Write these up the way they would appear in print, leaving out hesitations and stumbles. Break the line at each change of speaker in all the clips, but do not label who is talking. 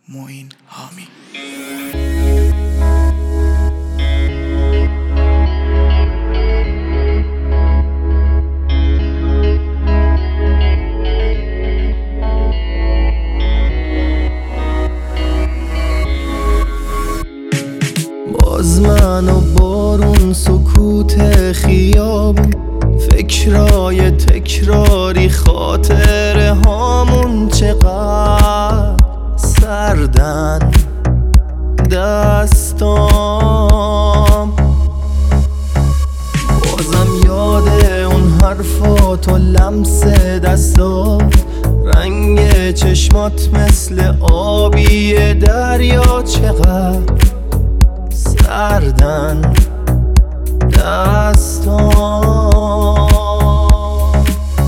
معین حامی.
باز من و بارون، سکوت خیابون، فکرای تکراری، خاطره هامون چقدر سردن دستام. بازم یاد اون حرفات و لمس دستات، رنگ چشمات مثل آبی دریا چقدر سردن دستام.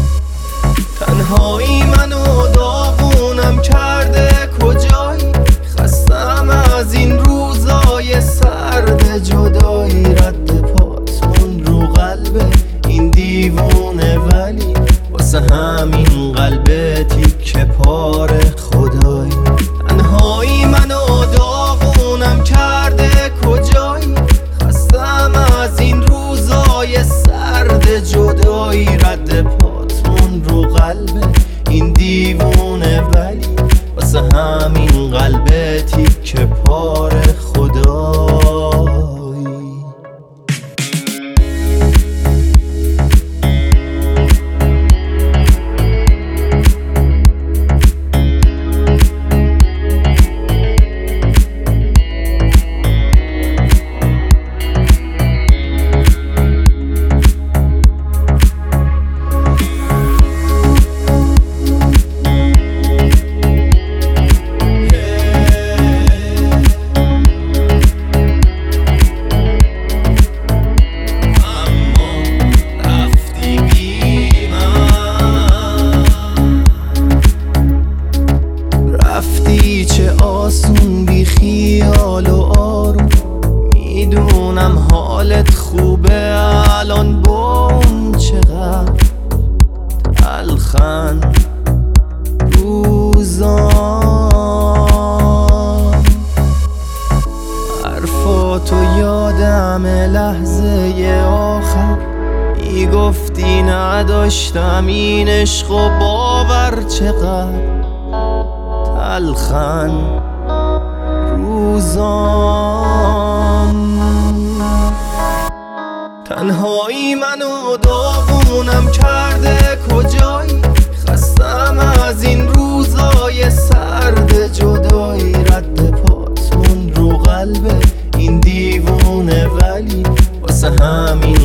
تنهایی منو داغونم کرده، کجایی؟ خستم از این روزای سرد جدایی، رد پاتون رو قلب این دیوونه، ولی واسه همین قلب تیکه پاره خدایی. تنهایی منو داغونم کرده، کجایی؟ خستم از این روزای سرد جدایی، رد پاتون رو قلب این دیوونه، ولی واسه همین قلب تیکه پاره خدایی. چه آسون بی خیال و آروم، میدونم حالت خوبه الان، با اون چقدر تلخن روزان. حرفاتو یادم لحظه آخر، میگفتی نداشتم این عشق و باور چقدر تلخن روزان. تنهایی منو داغونم کرده، کجایی؟ خستم از این روزای سرد جدایی، رد پاتون رو قلب این دیوونه، ولی واسه همین